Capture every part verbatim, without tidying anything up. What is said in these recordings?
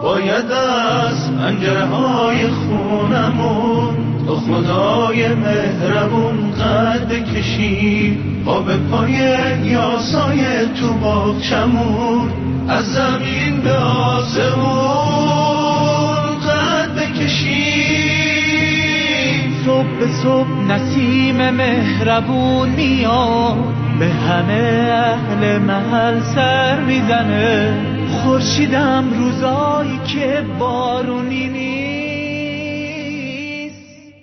باید از پنجره‌های خونمون تو خدای مهربون قد بکشیم، با به پای یاسای تو باغچمون از زمین به آسمون قد بکشیم. صبح به صبح نسیم مهربون میاد، به همه اهل محل سر میزنه. خورشیدم روزایی که بارونی نیست.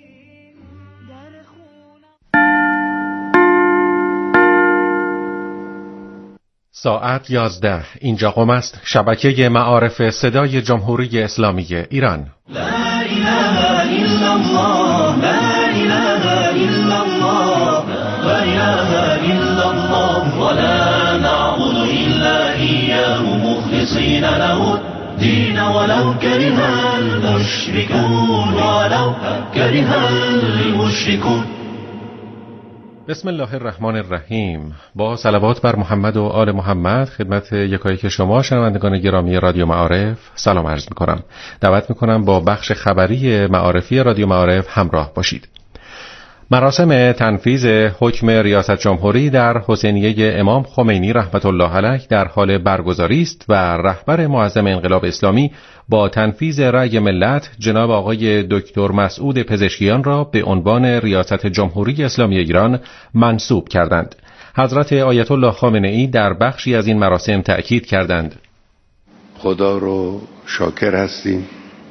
ساعت یازده. اینجا قم است شبکه معارف صدای جمهوری اسلامی ایران. لا اله الا الله، لا اله الا الله، لا اله الا الله، ولا نعبد الا اياه مخلصين له الدين ولو كره المشركون، ولو كره المشركون. بسم الله الرحمن الرحیم. با صلوات بر محمد و آل محمد خدمت یکایک شما شنوندگان گرامی رادیو معارف سلام عرض می‌کنم. دعوت می‌کنم با بخش خبری معارفی رادیو معارف همراه باشید. مراسم تنفیذ حکم ریاست جمهوری در حسینیه امام خمینی رحمت الله علیه در حال برگزاری است و رهبر معظم انقلاب اسلامی با تنفیذ رأی ملت جناب آقای دکتر مسعود پزشکیان را به عنوان ریاست جمهوری اسلامی ایران منصوب کردند. حضرت آیت الله خامنه‌ای در بخشی از این مراسم تأکید کردند: خدا رو شاکر هستیم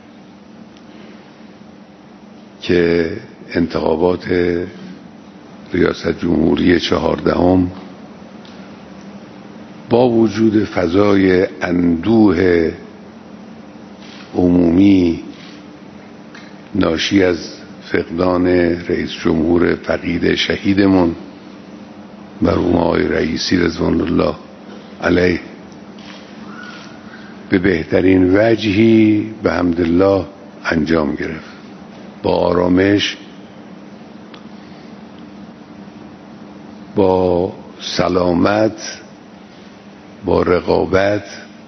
که انتخابات ریاست جمهوری چهاردهم با وجود فضای اندوه عمومی ناشی از فقدان رئیس جمهور فقید شهیدمون مرحوم آقای رئیسی رضوان الله علیه به بهترین وجهی به حمدالله انجام گرفت. با آرامش، با سلامت، با رقابت،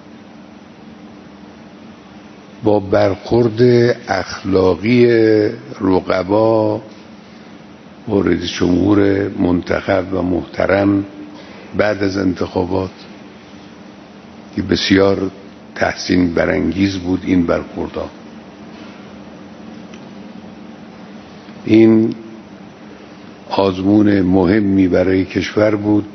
با برخورد اخلاقی رقبا با رئیس جمهور منتخب و محترم بعد از انتخابات که بسیار تحسین برانگیز بود. این برخوردها، این آزمون مهمی برای کشور بود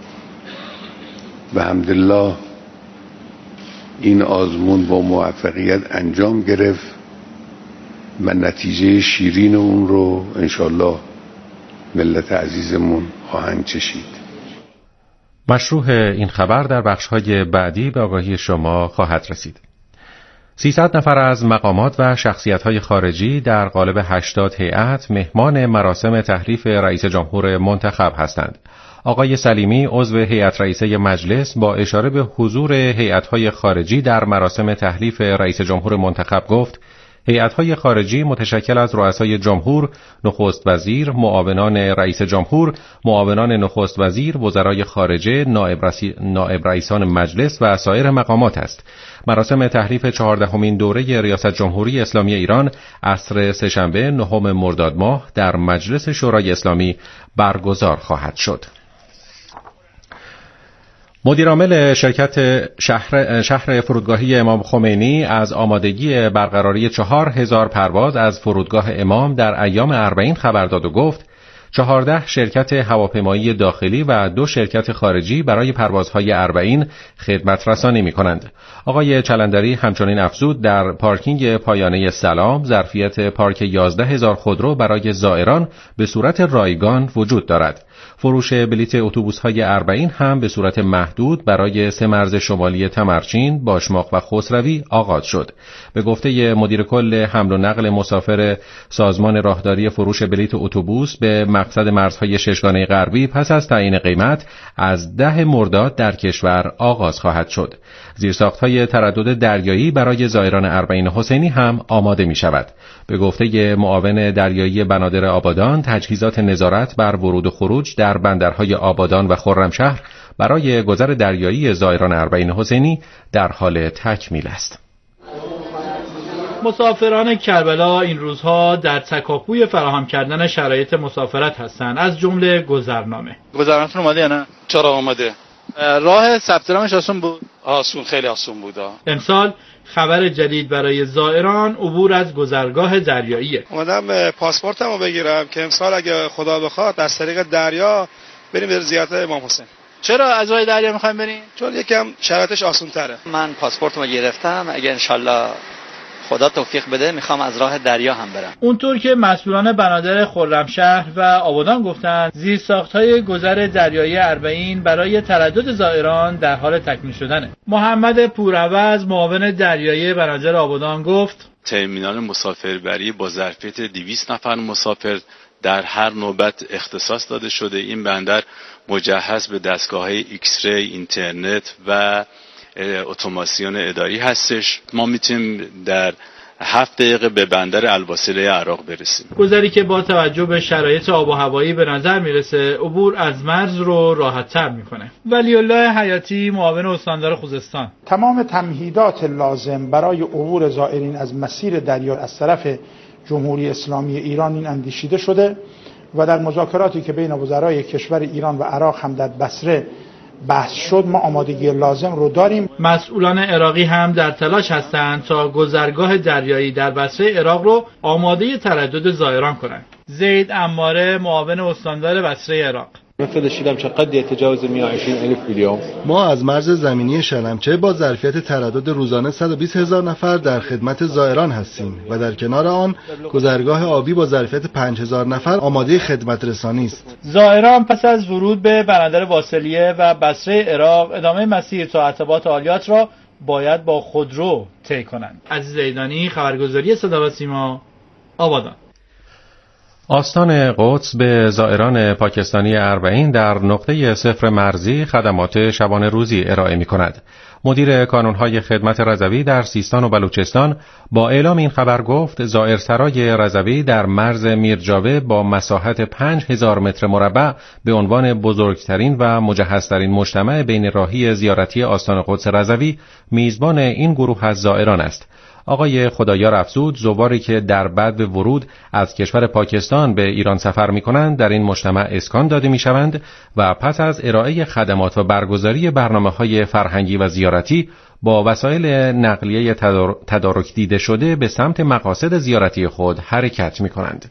و الحمدلله این آزمون با موفقیت انجام گرفت و نتیجه شیرین اون رو انشالله ملت عزیزمون خواهند چشید. مشروح این خبر در بخش‌های بعدی به آگاهی شما خواهد رسید. سیصد نفر از مقامات و شخصیت‌های خارجی در قالب هشتاد هیئت مهمان مراسم تحریف رئیس جمهور منتخب هستند. آقای سلیمی عضو هیئت رئیسه مجلس با اشاره به حضور هیئت‌های خارجی در مراسم تحلیف رئیس جمهور منتخب گفت: هیئت‌های خارجی متشکل از رؤسای جمهور، نخست وزیر، معاونان رئیس جمهور، معاونان نخست وزیر، وزرای خارجه، نائب, رسی... نائب رئیسان مجلس و سایر مقامات است. مراسم تحریف چهاردهمین دوره ریاست جمهوری اسلامی ایران عصر سه‌شنبه نهم مرداد ماه در مجلس شورای اسلامی برگزار خواهد شد. مدیرعامل شرکت شهر, شهر فرودگاهی امام خمینی از آمادگی برقراری چهار هزار پرواز از فرودگاه امام در ایام اربعین خبر داد و گفت چهارده شرکت هواپیمایی داخلی و دو شرکت خارجی برای پروازهای اربعین خدمت رسانی می کنند. آقای چلندری همچنین افزود در پارکینگ پایانه سلام ظرفیت پارک یازده هزار خودرو برای زائران به صورت رایگان وجود دارد. فروش بلیت اتوبوس‌های اربعین هم به صورت محدود برای سه مرز شمالی تمرچین، باشماق و خسروی آغاز شد. به گفته مدیر کل حمل و نقل مسافر سازمان راهداری فروش بلیت اتوبوس به مقصد مرزهای ششگانه غربی پس از تعیین قیمت از ده مرداد در کشور آغاز خواهد شد. زیرساخت‌های تردد دریایی برای زائران اربعین حسینی هم آماده می شود. به گفته معاون دریایی بنادر آبادان، تجهیزات نظارت بر ورود و خروج در بندرهای آبادان و خرمشهر برای گذر دریایی زائران اربعین حسینی در حال تکمیل است. مسافران کربلا این روزها در تکاپوی فراهم کردن شرایط مسافرت هستند، از جمله گذرنامه. گذرنامه‌تون اومده یا نه؟ چرا اومده؟ راه ثبت نامش آسون بود؟ آسون، خیلی آسون بود. امسال خبر جدید برای زائران عبور از گذرگاه دریاییه. اومدم پاسپورتمو بگیرم که امسال اگه خدا بخواد از طریق دریا بریم به زیارت امام حسین. چرا از راه دریا می‌خوایم بریم؟ چون یکم شرایطش آسان‌تره. من پاسپورتمو گرفتم، اگه انشالله خدا توفیق بده میخوام از راه دریا هم برم. اونطور که مسئولان بنادر خرمشهر و آبادان گفتند، زیرساخت‌های گذر دریایی اربعین برای تردد زائران در حال تکمیل شدنه. محمد پورعوض معاون دریایی بنادر آبادان گفت: ترمینال مسافربری با ظرفیت دویست نفر مسافر در هر نوبت اختصاص داده شده. این بندر مجهز به دستگاه‌های ایکس ری، اینترنت و اتوماسیون اداری هستش. ما میتونیم در هفت دقیقه به بندر الواصله عراق برسیم. گذری که با توجه به شرایط آب و هوایی به نظر میرسه عبور از مرز رو راحت‌تر میکنه. ولی الله حیاتی معاون استاندار خوزستان: تمام تمهیدات لازم برای عبور زائرین از مسیر دریا از طرف جمهوری اسلامی ایران این اندیشیده شده و در مذاکراتی که بین وزرای کشور ایران و عراق هم در بصره بحث شد ما آمادگی لازم رو داریم. مسئولان عراقی هم در تلاش هستند تا گذرگاه دریایی در بصره عراق رو آماده تردد زائران کنند. زید عماره معاون استاندار بصره عراق: مفرد چقدر يتجاوز مئة وعشرين ألف باليوم. ما از مرز زمینی شلمچه با ظرفیت تردد روزانه صد و بیست هزار نفر در خدمت زائران هستیم و در کنار آن گذرگاه آبی با ظرفیت پنج هزار نفر آماده خدمت رسانی است. زائران پس از ورود به بندر واصلیه و بصره عراق ادامه مسیر تا عتبات عالیات را باید با خودرو طی کنند. عزیز زیدانی، خبرگزاری صدا و سیما، آبادان. آستان قدس به زائران پاکستانی اربعین در نقطه صفر مرزی خدمات شبانه روزی ارائه می کند. مدیر کانونهای خدمت رضوی در سیستان و بلوچستان با اعلام این خبر گفت زائرسرای رضوی در مرز میرجاوه با مساحت پنج هزار متر مربع به عنوان بزرگترین و مجهزترین مجتمع بین راهی زیارتی آستان قدس رضوی میزبان این گروه از زائران است. آقای خدایار افزود زواری که در بعد ورود از کشور پاکستان به ایران سفر می کنند در این مجتمع اسکان داده می شوند و پس از ارائه خدمات و برگزاری برنامه‌های فرهنگی و زیارتی با وسایل نقلیه تدارک دیده شده به سمت مقاصد زیارتی خود حرکت می کنند.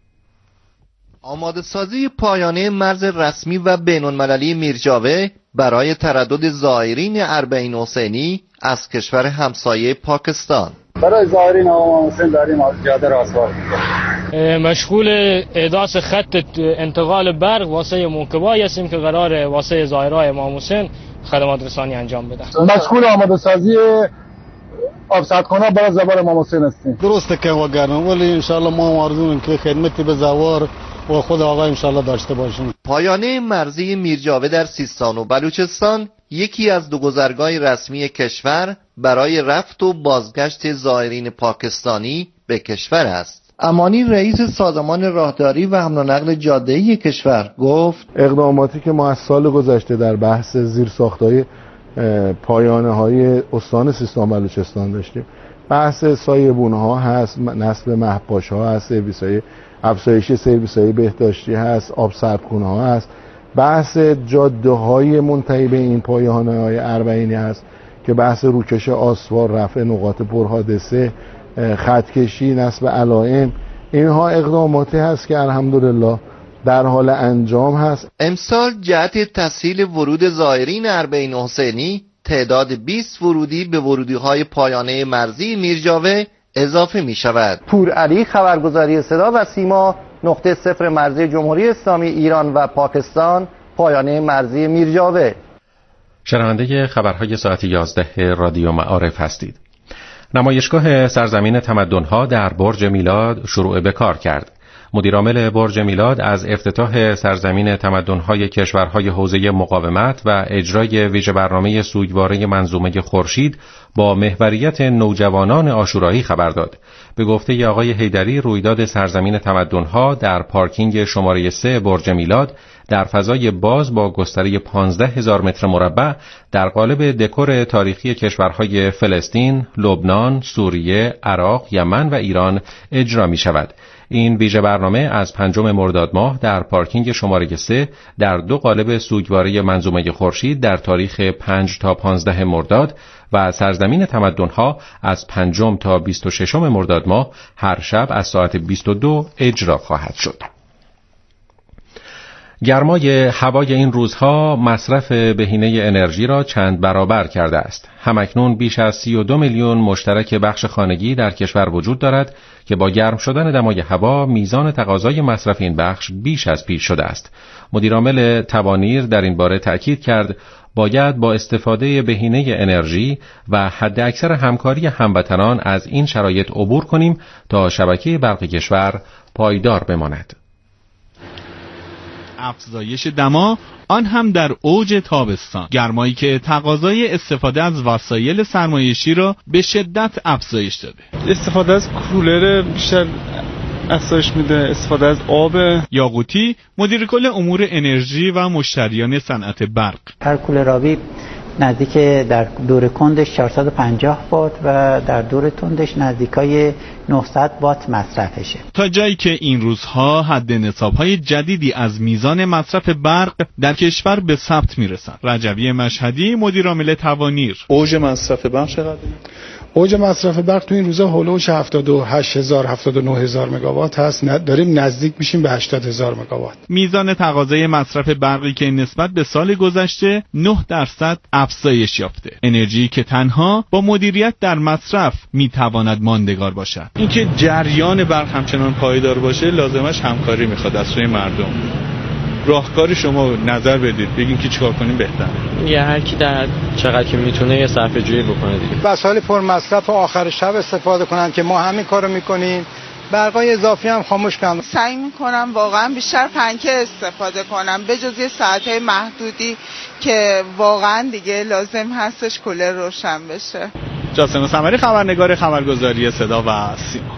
آماده سازی پایانه مرز رسمی و بین‌المللی میرجاوه برای تردد زائرین اربعین حسینی از کشور همسایه پاکستان. برای زائرین امام حسین داریم جاده را اسفالت می‌کنیم. مشغول احداث خط انتقال برق واسه موکبایی هستیم که قرار واسه زائرای امام حسین خدمات رسانی انجام بدن. مشغول آماده سازی آبسدخانه برای زوار امام حسین هستیم. درسته که وگرنه ولی ان شاء الله ما آرزویم که خدمتی به زوار و خود آقا ان شاء الله داشته باشیم. پایانه مرزی میرجاوه در سیستان و بلوچستان یکی از دو گذرگاه رسمی کشور برای رفت و بازگشت زائرین پاکستانی به کشور است. امانی رئیس سازمان راهداری و حمل و نقل جاده‌ای کشور گفت اقداماتی که ما از سال گذشته در بحث زیرساخت‌های پایانه‌های استان سیستان و بلوچستان داشتیم، بحث سایه‌بون‌ها هست، نصب مهپاش‌ها هست، سرویس‌های افزایش سرویس‌های بهداشتی هست، آب سردخونه‌ها هست، بحث جاده‌های منتهی به این پایانه‌های اربعینی هست که بحث روکش آسفالت، رفع نقاط پرحادثه، خطکشی، نصب علائم، اینها اقداماتی هست که الحمدلله در حال انجام هست. امسال جهت تسهیل ورود زائرین اربعین حسینی تعداد بیست ورودی به ورودی‌های پایانه مرزی میرجاوه اضافه می شود. پور علی، خبرگزاری صدا و سیما، نقطه صفر مرزی جمهوری اسلامی ایران و پاکستان، پایانه مرزی میرجاوه. شنونده خبرهای ساعت یازده رادیو معارف هستید. نمایشگاه سرزمین تمدن‌ها در برج میلاد شروع به کار کرد. مدیرعامل برج میلاد از افتتاح سرزمین تمدن‌های کشورهای حوزه مقاومت و اجرای ویژه برنامه سوگواری منظومه خورشید با محوریت نوجوانان عاشورایی خبر داد. به گفته آقای حیدری رویداد سرزمین تمدن‌ها در پارکینگ شماره سه برج میلاد در فضای باز با گستره پانزده هزار متر مربع در قالب دکور تاریخی کشورهای فلسطین، لبنان، سوریه، عراق، یمن و ایران اجرا می شود. این ویژه برنامه از پنجم مرداد ماه در پارکینگ شماره سه در دو قالب سوگواره منظومه خورشید در تاریخ پنج تا پانزده مرداد و سرزمین تمدن‌ها از پنجم تا بیست و ششم مرداد ماه هر شب از ساعت بیست و دو اجرا خواهد شد. گرمای هوای این روزها مصرف بهینه انرژی را چند برابر کرده است. همکنون بیش از سی و دو میلیون مشترک بخش خانگی در کشور وجود دارد که با گرم شدن دمای هوا میزان تقاضای مصرف این بخش بیش از پیش شده است. مدیرعامل توانیر در این باره تأکید کرد باید با استفاده بهینه انرژی و حداکثر همکاری هموطنان از این شرایط عبور کنیم تا شبکه برق کشور پایدار بماند. افزایش دما، آن هم در اوج تابستان، گرمایی که تقاضای استفاده از وسایل سرمایشی را به شدت افزایش داده. استفاده از کولر بیشتر افزایش میده، استفاده از آب. یاقوتی، مدیر کل امور انرژی و مشتریان صنعت برق: هر کولر آبی نزدیک در دور کندش چهارصد و پنجاه وات و در دور تندش نزدیکای نهصد وات مصرفشه. تا جایی که این روزها حد نصاب‌های جدیدی از میزان مصرف برق در کشور به ثبت میرسند. رجوی مشهدی، مدیر عامل توانیر: اوج مصرف برق چقدره؟ اوج مصرف برق تو این روزا هولوش هفتاد و هشت هزار هفتاد و نه هزار مگاوات هست. داریم نزدیک میشیم به هشتاد هزار مگاوات. میزان تقاضای مصرف برقی که نسبت به سال گذشته نه درصد افزایش یافته. انرژی که تنها با مدیریت در مصرف میتواند ماندگار باشد. اینکه جریان برق همچنان پایدار باشه لازمش همکاری میخواد از سوی مردم. راهکار شما نظر بدید، بگین که چیکار کنیم بهتره. یه هر کی در چقدر که میتونه یه صرفه جویی بکنه دیگه. وسایل پر مصرف آخر شب استفاده کنن که ما همین کارو میکنیم. برقای اضافی هم خاموش کنم. سعی میکنم واقعا بیشتر پنکه استفاده کنم به جز یه ساعت‌های محدودی که واقعا دیگه لازم هستش کولر روشن بشه. جاسم سمری، خبرنگار خبرگزاری صدا و سیما.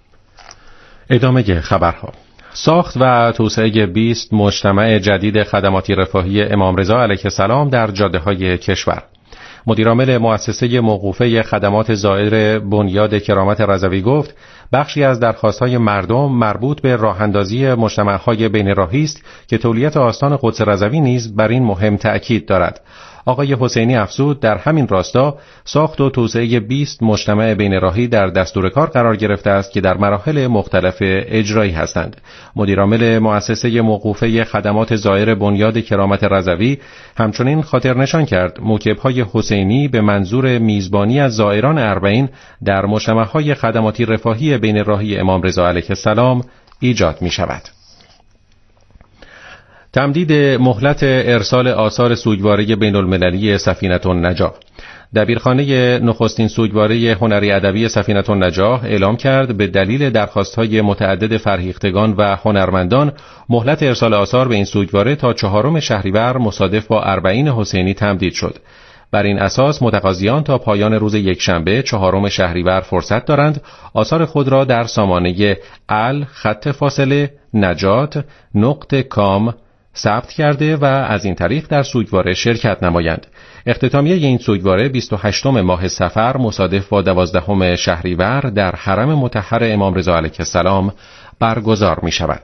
ادامه خبرها. ساخت و توسعه بیست مجتمع جدید خدماتی رفاهی امام رضا علیه السلام در جاده‌های کشور. مدیرعامل مؤسسه موقوفه خدمات زائر بنیاد کرامت رضوی گفت بخشی از درخواست‌های مردم مربوط به راه‌اندازی مجتمع‌های بین‌راهی است که تولیت آستان قدس رضوی نیز بر این مهم تأکید دارد. آقای حسینی افزود در همین راستا ساخت و توسعه بیست مجتمع بین‌راهی در دستور کار قرار گرفته است که در مراحل مختلف اجرایی هستند. مدیرعامل مؤسسه موقوفه خدمات زائر بنیاد کرامت رضوی همچنین خاطر نشان کرد موکب‌های حسینی به منظور میزبانی از زائران اربعین در مجتمع‌های خدماتی رفاهی بین‌راهی امام رضا علیه السلام ایجاد می‌شود. تمدید مهلت ارسال آثار سوگواره بین المللی سفینه النجاح. دبیرخانه نخستین سوگواره هنری ادبی سفینه النجاح اعلام کرد به دلیل درخواست‌های متعدد فرهیختگان و هنرمندان مهلت ارسال آثار به این سوگواره تا چهارم شهریور مصادف با اربعین حسینی تمدید شد. بر این اساس متقاضیان تا پایان روز یکشنبه چهارم شهریور فرصت دارند آثار خود را در سامانه ال خط فاصله نجات نقطه کام ثبت کرده و از این طریق در سوگواره شرکت نمایند. اختتامیه این سوگواره بیست و هشتم ماه صفر مصادف با دوازدهم شهریور در حرم مطهر امام رضا علیه السلام برگزار می شود.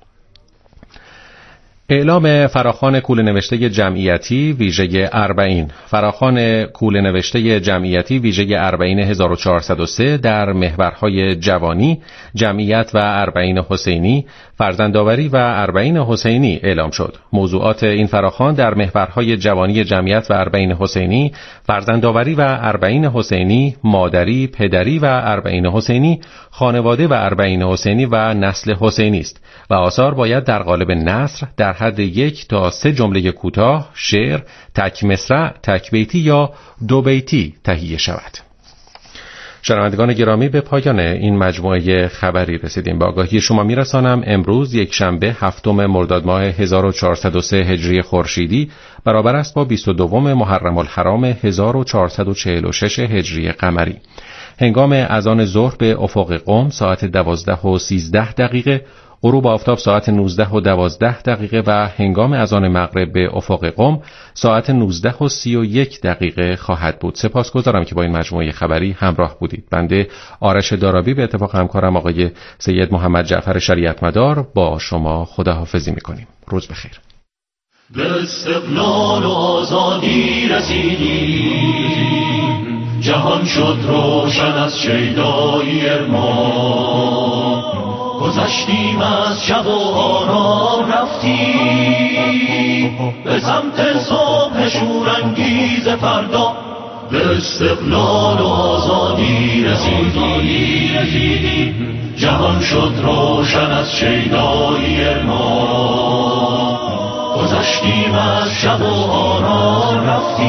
اعلام فراخوان کوله نوشته جمعیتی ویژه اربعین. فراخوان کوله نوشته جمعیتی ویژه اربعین هزار و چهارصد و سه در محورهای جوانی، جمعیت و اربعین حسینی، فرزندآوری و اربعین حسینی اعلام شد. موضوعات این فراخوان در محورهای جوانی جمعیت و اربعین حسینی، فرزندآوری و اربعین حسینی، مادری، پدری و اربعین حسینی، خانواده و اربعین حسینی و نسل حسینی است و آثار باید در قالب نثر در حد یک تا سه جمله کوتاه، شعر، تک مصرع، تک بیتی یا دو بیتی تهیه شود. شنوندگان گرامی، به پایان این مجموعه خبری رسیدیم. با آگاهی شما میرسانم امروز یک شنبه هفتم مرداد ماه هزار و چهارصد و سه هجری خورشیدی برابر است با بیست و دوم محرم الحرام هزار و چهارصد و چهل و شش هجری قمری. هنگام اذان ظهر به افق قم ساعت دوازده و سیزده دقیقه غروب آفتاب ساعت نوزده و دوازده دقیقه و هنگام اذان مغرب به افق قم ساعت نوزده و سی و یک دقیقه خواهد بود. سپاسگزارم که با این مجموعه خبری همراه بودید. بنده آرش دارابی به اتفاق همکارم آقای سید محمد جعفر شریعت مدار با شما خداحافظی می‌کنیم. روز بخیر. به استقلال و آزادی رسیدیم، جهان شد روشن از شیدایی ارمان، گذشتیم از شب و آرام رفتیم به سمت صبح شورانگیز فردا. به استقلال و آزادی رسیدیم، جهان شد روشن از شیدایی ارمان، گذشتیم از شب و آرام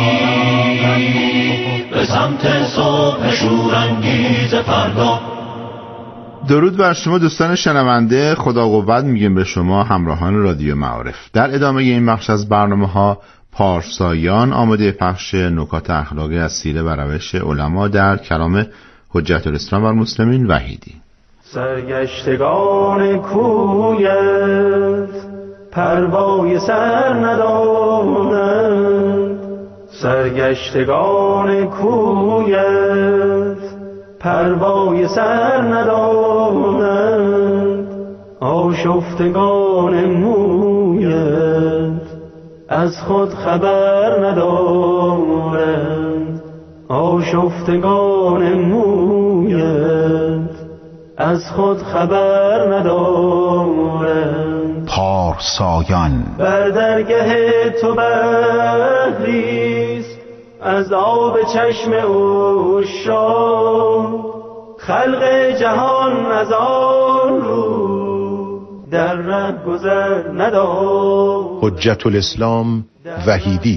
رفتیم به سمت صبح شورانگیز فردا. درود بر شما دوستان شنونده، خدا قوت میگیم به شما همراهان رادیو معارف. در ادامه این بخش از برنامه ها پارسایان آماده پخش نکات اخلاقی از سیره و روش علما در کلام حجت الاسلام والمسلمین وحیدی. سرگشتگان کویت پروای سر ندارند، سرگشتگان کویت پروای سر ندارند، آشفتگان مویت از خود خبر ندارند، آشفتگان مویت از خود خبر ندارند. پارسایان بر درگه تو بحریست از آب چشم عشاق، خلق جهان از آن رو در ره گذر ندارد. حجت الاسلام وحیدی.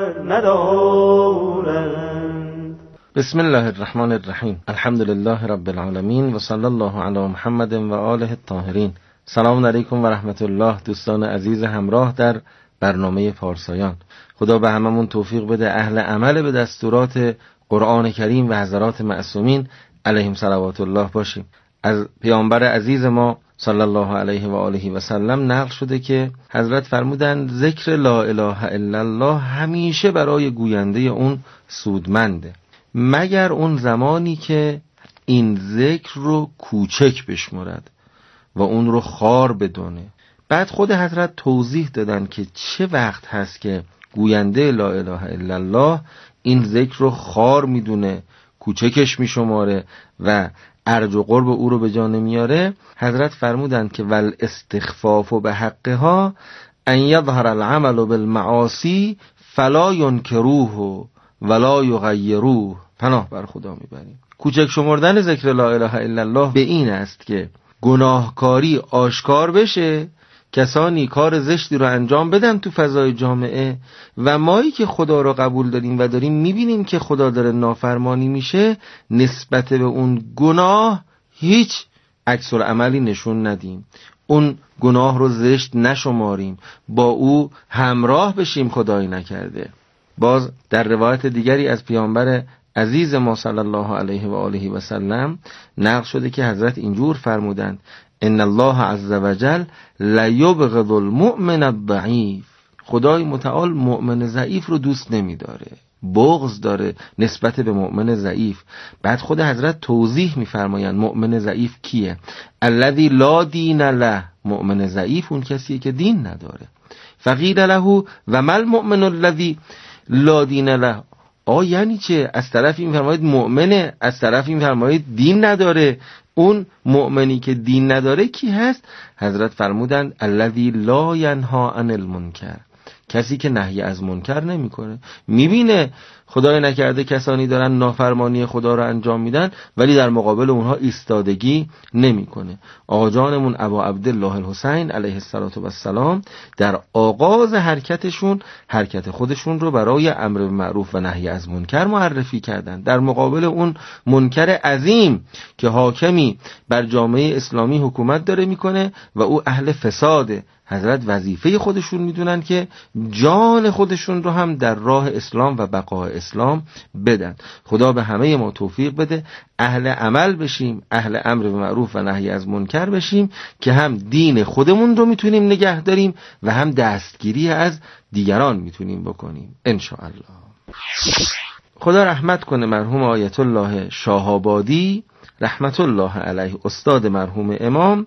بسم الله الرحمن الرحیم. الحمد لله رب العالمین و صلی الله علی محمد و آله الطاهرین. سلام علیکم و رحمت الله دوستان عزیز همراه در برنامه پارسایان. خدا به هممون توفیق بده اهل عمل به دستورات قرآن کریم و حضرات معصومین علیهم صلوات الله باشیم. از پیامبر عزیز ما صلی الله علیه و آله و سلم نقل شده که حضرت فرمودند ذکر لا اله الا الله همیشه برای گوینده اون سودمنده، مگر اون زمانی که این ذکر رو کوچک بشمرد و اون رو خار بدونه. بعد خود حضرت توضیح دادن که چه وقت هست که گوینده لا اله الا الله این ذکر رو خار میدونه، کوچکش میشماره و ارج و قرب او رو به جا نمیاره. حضرت فرمودند که ول استخفاف به حقها ان یظهر العمل بالمعاصی فلا ینکروه ولا یغیروه. پناه بر خدا میبریم. کوچک شمردن ذکر لا اله الا الله به این است که گناهکاری آشکار بشه، کسانی کار زشتی رو انجام بدن تو فضای جامعه و مایی که خدا رو قبول داریم و داریم میبینیم که خدا داره نافرمانی میشه، نسبت به اون گناه هیچ عکس العملی نشون ندیم، اون گناه رو زشت نشماریم، با او همراه بشیم خدایی نکرده. باز در روایت دیگری از پیامبر عزیز ما صلی الله علیه و آله و سلم نقل شده که حضرت اینجور فرمودند ان الله عز وجل لا یبغض المؤمن الضعیف. خدای متعال مؤمن ضعیف رو دوست نمیداره، بغض داره نسبت به مؤمن ضعیف. بعد خود حضرت توضیح میفرمایند مؤمن ضعیف کیه؟ الذی لا دین له. مؤمن ضعیف اون کسیه که دین نداره. فقیل له و ما المؤمن الذی لا دین له. آه یعنی چه؟ از طرفی میفرمایید مؤمنه، از طرفی میفرمایید دین نداره. اون مؤمنی که دین نداره کی هست؟ حضرت فرمودند الذی لا ینها عن المنکر. کسی که نهی از منکر نمیکنه، میبینه خدای نکرده کسانی دارن نافرمانی خدا رو انجام میدن ولی در مقابل اونها ایستادگی نمیکنه. آقا جانمون ابا عبدالله الحسین علیه السلام در آغاز حرکتشون حرکت خودشون رو برای امر بالمعروف و نهی از منکر معرفی کردن، در مقابل اون منکر عظیم که حاکمی بر جامعه اسلامی حکومت داره میکنه و او اهل فساده. حضرت وظیفه خودشون میدونن که جان خودشون رو هم در راه اسلام و بقای اسلام بدن. خدا به همه ما توفیق بده اهل عمل بشیم، اهل امر به معروف و نهی از منکر بشیم که هم دین خودمون رو میتونیم نگه داریم و هم دستگیری از دیگران میتونیم بکنیم ان شاء الله. خدا رحمت کنه مرحوم آیت الله شاه‌آبادی رحمت الله علیه، استاد مرحوم امام،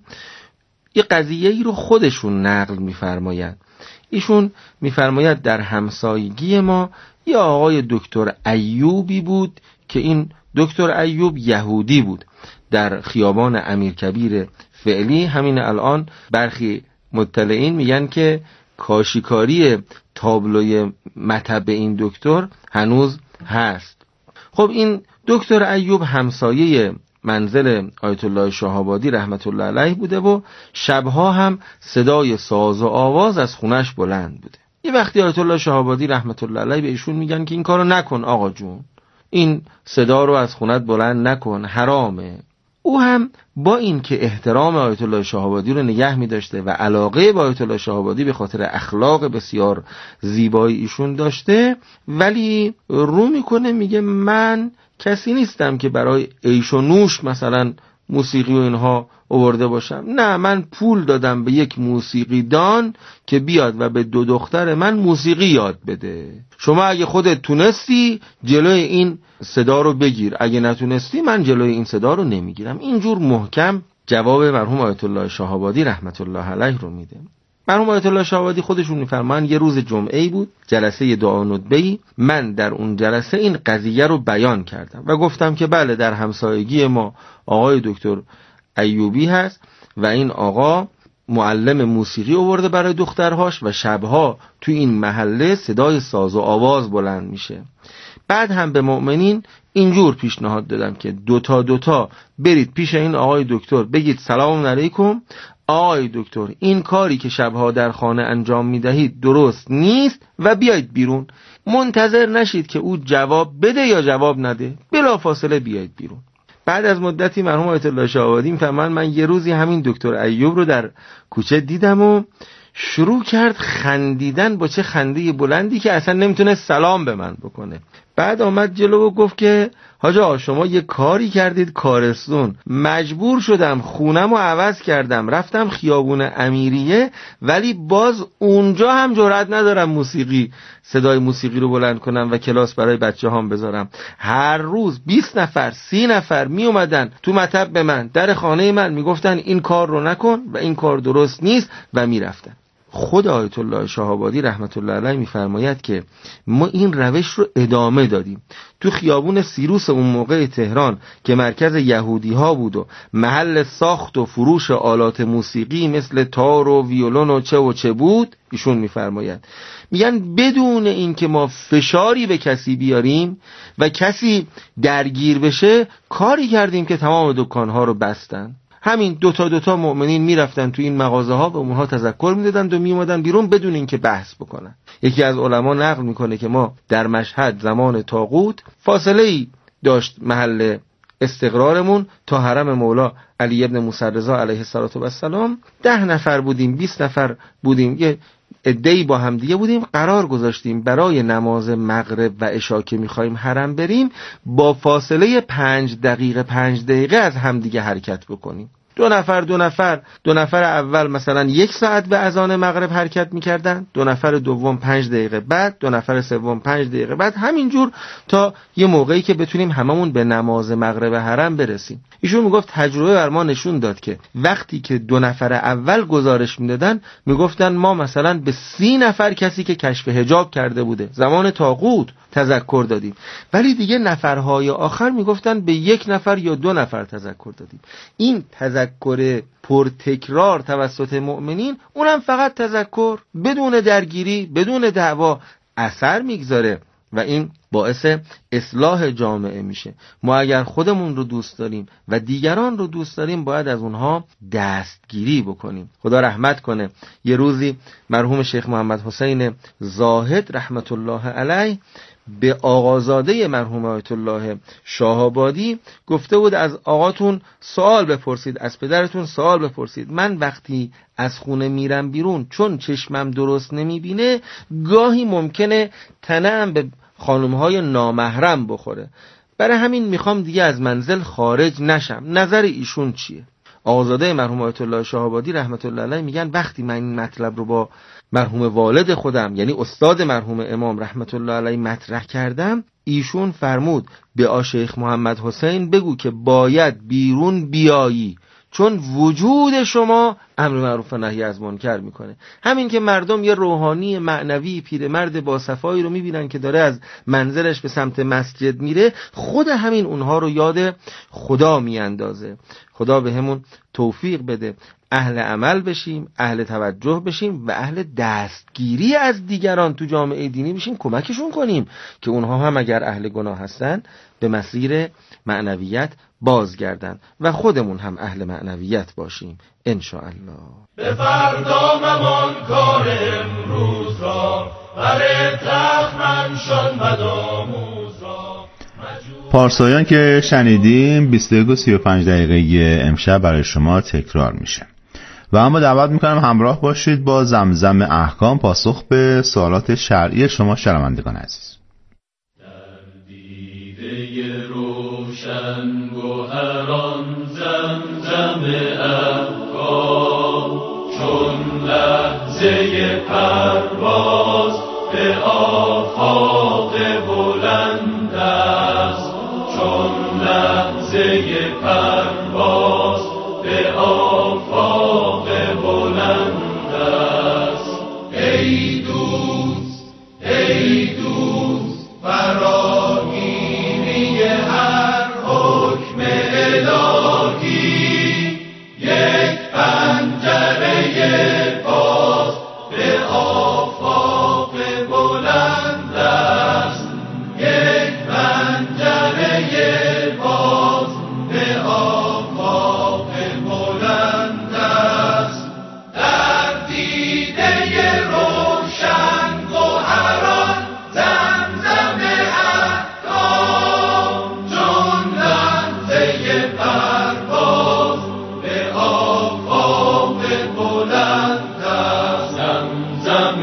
یه قضیه ای رو خودشون نقل می‌فرمایند. ایشون می‌فرماید در همسایگی ما یه آقای دکتر ایوبی بود که این دکتر ایوب یهودی بود. در خیابان امیرکبیر فعلی همین الان برخی مطلعین میگن که کاشیکاری تابلوی مطب این دکتر هنوز هست. خب این دکتر ایوب همسایه منزل آیت الله شاه‌آبادی رحمت الله علیه بوده و شبها هم صدای ساز و آواز از خونش بلند بوده. یه وقتی آیت الله شاه‌آبادی رحمت الله علیه به ایشون میگن که این کارو نکن آقا جون، این صدا رو از خونت بلند نکن، حرامه. او هم با این که احترام آیت الله شاه‌آبادی رو نگه می داشته و علاقه با آیت الله شاه‌آبادی به خاطر اخلاق بسیار زیبایی ایشون داشته، ولی رو میکنه میگه من کسی نیستم که برای عیش و نوش مثلا موسیقی و اینها آورده باشم. نه، من پول دادم به یک موسیقی دان که بیاد و به دو دختر من موسیقی یاد بده. شما اگه خودت تونستی جلوی این صدا رو بگیر، اگه نتونستی من جلوی این صدا رو نمیگیرم. اینجور محکم جواب مرحوم آیت الله شاه‌آبادی رحمت الله علیه رو میده. مرحوم آیت الله شاه‌آبادی خودشون میفرمان یه روز جمعه‌ای بود، جلسه دعا ندبه‌ای، من در اون جلسه این قضیه رو بیان کردم و گفتم که بله در همسایگی ما آقای دکتر ایوبی هست و این آقا معلم موسیقی آورده برای دخترهاش و شبها تو این محله صدای ساز و آواز بلند میشه. بعد هم به مؤمنین اینجور پیشنهاد دادم که دوتا دوتا برید پیش این آقای دکتر بگید سلام علیکم آقای دکتر، این کاری که شبها در خانه انجام میدهید درست نیست و بیایید بیرون. منتظر نشید که او جواب بده یا جواب نده، بلافاصله بیایید بیرون. بعد از مدتی مرحوم آیت الله شاه‌آبادی میفرمان من یه روزی همین دکتر ایوب رو در کوچه دیدم و شروع کرد خندیدن، با چه خنده بلندی که اصلا نمیتونه سلام به من بکنه. بعد آمد جلو و گفت که حاج آقا شما یه کاری کردید کارستون، مجبور شدم خونم رو عوض کردم رفتم خیابون امیریه، ولی باز اونجا هم جرئت ندارم موسیقی صدای موسیقی رو بلند کنم و کلاس برای بچه هام بذارم. هر روز بیست نفر سی نفر می اومدن تو مطب به من در خانه من میگفتن این کار رو نکن و این کار درست نیست و میرفتن. خود آیت الله شاه‌آبادی رحمت الله علیه میفرماید که ما این روش رو ادامه دادیم. تو خیابون سیروس اون موقع تهران که مرکز یهودی ها بود و محل ساخت و فروش آلات موسیقی مثل تار و ویولون و چه و چه بود، ایشون میفرماید میگن بدون این که ما فشاری به کسی بیاریم و کسی درگیر بشه کاری کردیم که تمام دکانها رو بستن. همین دوتا دوتا مؤمنین میرفتن تو این مغازه ها و اونها تذکر میدادن و میومدن بیرون بدون اینکه بحث بکنن. یکی از علما نقل میکنه که ما در مشهد زمان طاغوت فاصله ای داشت محل استقرارمون تا حرم مولا علی ابن موسی رضا علیه السلام. ده نفر بودیم، بیست نفر بودیم، یه عده‌ای با هم دیگه بودیم. قرار گذاشتیم برای نماز مغرب و عشا که میخوایم حرم بریم با فاصله پنج دقیقه پنج دقیقه از هم دیگه حرکت بکنیم. دو نفر دو نفر دو نفر اول مثلا یک ساعت به اذان مغرب حرکت میکردن، دو نفر دوم پنج دقیقه بعد، دو نفر سوم پنج دقیقه بعد، همینجور تا یه موقعی که بتونیم هممون به نماز مغرب حرم برسیم. ایشون میگفت تجربه بر ما نشون داد که وقتی که دو نفر اول گزارش میدادن میگفتن ما مثلا به سی نفر کسی که کشف حجاب کرده بوده زمان طاغوت تذکر دادیم، ولی دیگه نفرهای آخر میگفتن به یک نفر یا دو نفر تذکر دادیم. این تذکر پرتکرار توسط مؤمنین، اونم فقط تذکر بدون درگیری بدون دعوا اثر میگذاره و این باعث اصلاح جامعه میشه. ما اگر خودمون رو دوست داریم و دیگران رو دوست داریم باید از اونها دستگیری بکنیم. خدا رحمت کنه. یه روزی مرحوم شیخ محمد حسین زاهد رحمت الله علیه به آقازاده مرحوم آیت الله شاه آبادی گفته بود از آقاتون سوال بپرسید، از پدرتون سوال بپرسید. من وقتی از خونه میرم بیرون چون چشمم درست نمیبینه گاهی ممکنه تنم به خانمهای نامحرم بخوره، برای همین میخوام دیگه از منزل خارج نشم. نظر ایشون چیه؟ آقازاده مرحوم آیت الله شاه آبادی رحمت الله علیه میگن وقتی من این مطلب رو با مرحوم والد خودم یعنی استاد مرحوم امام رحمت الله علیه مطرح کردم، ایشون فرمود به آ شیخ محمد حسین بگو که باید بیرون بیایی، چون وجود شما امر معروف و نهی از منکر میکنه. همین که مردم یه روحانی معنوی پیرمرد با صفایی رو میبینن که داره از منزلش به سمت مسجد میره، خود همین اونها رو یاد خدا میاندازه. خدا به همون توفیق بده اهل عمل بشیم، اهل توجه بشیم و اهل دستگیری از دیگران تو جامعه دینی بشیم، کمکشون کنیم که اونها هم اگر اهل گناه هستن به مسیر معنویت بازگردن و خودمون هم اهل معنویت باشیم انشاءالله. به فردا ممان کار امروز را، بر تخمنشان بدآموز را. پارسایان که شنیدیم بیست و یک و سی و پنج دقیقه امشب برای شما تکرار میشه و اما دعوت میکنم همراه باشید با زمزم احکام پاسخ به سوالات شرعی شما شنوندگان عزیز. روشن گوهران زمزم احکام، چون لحظه پرواز به آفاق بلند است، چون لحظه پرواز به آفاق بلند است. ای دوست ای دوست فراگیری هر حکم الهی، یک پنجره باز به آفاق بلند است، یک پنجره باز به آفاق بلند است. در دیده روشن گوهران زمزم احکام، چون لحظه پرواز به آفاق بلند است. زمزم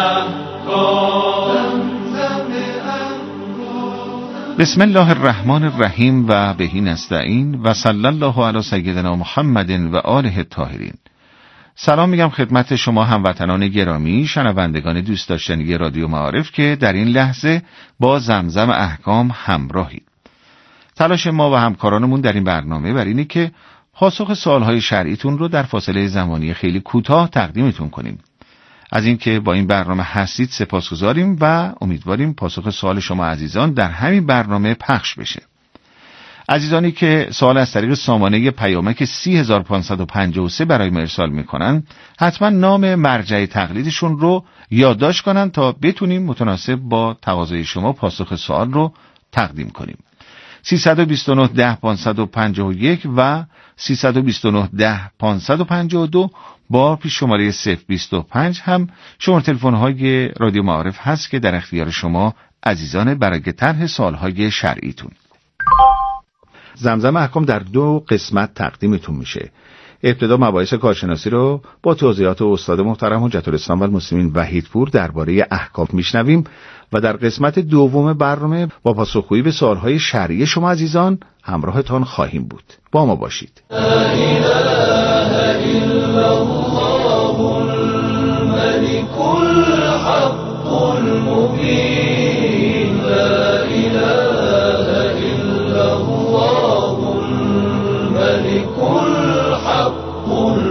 احکام، زمزم احکام. بسم الله الرحمن الرحیم و بهی نستعین و صلی الله علی سیدنا محمد و آله الطاهرین. سلام میگم خدمت شما هموطنان گرامی، شنوندگان دوست داشتنی رادیو معارف که در این لحظه با زمزم احکام همراهید. تلاش ما و همکارانمون در این برنامه بر اینه که پاسخ سوالهای شرعیتون رو در فاصله زمانی خیلی کوتاه تقدیمتون کنیم. از اینکه با این برنامه هستید سپاسگزاریم و امیدواریم پاسخ سوال شما عزیزان در همین برنامه پخش بشه. عزیزانی که سوال از طریق سامانه پیامک سی هزار و پانصد و پنجاه و سه برای ما ارسال میکنن، حتما نام مرجع تقلیدشون رو یادداشت کنن تا بتونیم متناسب با تقاضای شما پاسخ سوال رو تقدیم کنیم. سیصد و بیست و نه ده پانصد و پنجاه و یک و سیصد و بیست و نه ده پانصد و پنجاه و دو با پیش شماره صفر بیست و پنج هم شماره تلفن های رادیو معارف هست که در اختیار شما عزیزان برای طرح سوالهای شرعیتون. زمزم احکام در دو قسمت تقدیمتون میشه. ابتدا مباحث کارشناسی رو با توضیحات استاد محترم حجت الاسلام و المسلمین وحیدپور درباره احکام میشنویم و در قسمت دوم برنامه با پاسخگویی به سوالهای شرعی شما عزیزان همراهتان خواهیم بود. با ما باشید. لا اله الا الله الملك الحق المبين، لا اله الا الله الملك الحق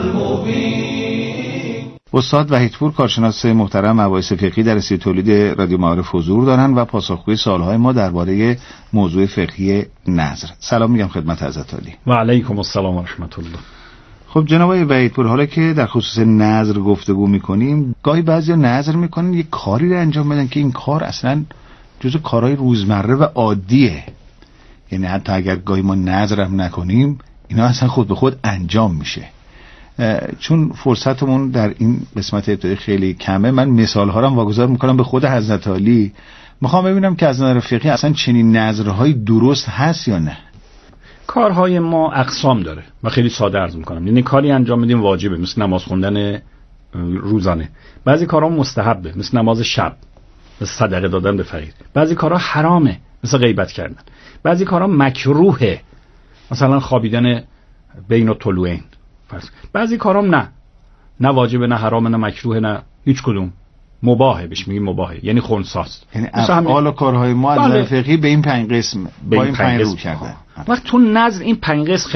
المبين. استاد وحیدپور کارشناس محترم مباحث فقهی در استودیو تولید رادیو معارف حضور دارن و پاسخگوی سوالهای ما درباره موضوع فقهی نذر. سلام میگم خدمت حضرت عالی. و علیکم السلام و رحمت الله. خب جناب وحیدپور، حالا که در خصوص نذر گفتگو میکنیم، گاهی بعضیا نذر میکنن یک کاری رو انجام بدن که این کار اصلا جزو کارهای روزمره و عادیه، یعنی حتی اگر گاهی ما نذر هم نکنیم اینا اصلا خود به خود انجام میشه. چون فرصتمون در این قسمت ابتدایی خیلی کمه، من مثال ها رو واگذار میکنم به خود حضرت عالی میخوام ببینم که از نظر فقهی اصلا چنین نظرهای درست هست یا نه. کارهای ما اقسام داره و خیلی ساده عرض میکنم. یعنی کاری انجام میدیم واجبه، مثل نماز خوندن روزانه. بعضی کارها مستحبه، مثل نماز شب، مثل صدقه دادن به فقیر. بعضی کارها حرامه، مثل غیبت کردن. بعضی کارها مکروهه، مثلا خوابیدن بین الطلوعین. بعضی کارها نه، نه واجبه، نه حرامه، نه مکروه، نه هیچ کدوم، مباهه، بهش میگیم مباهه، یعنی خنثاست. یعنی افعال و کارهای ما از نظر فقهی به این پنج قسم، با این پنج رو کردن. وقت تو نظر این پنج قسم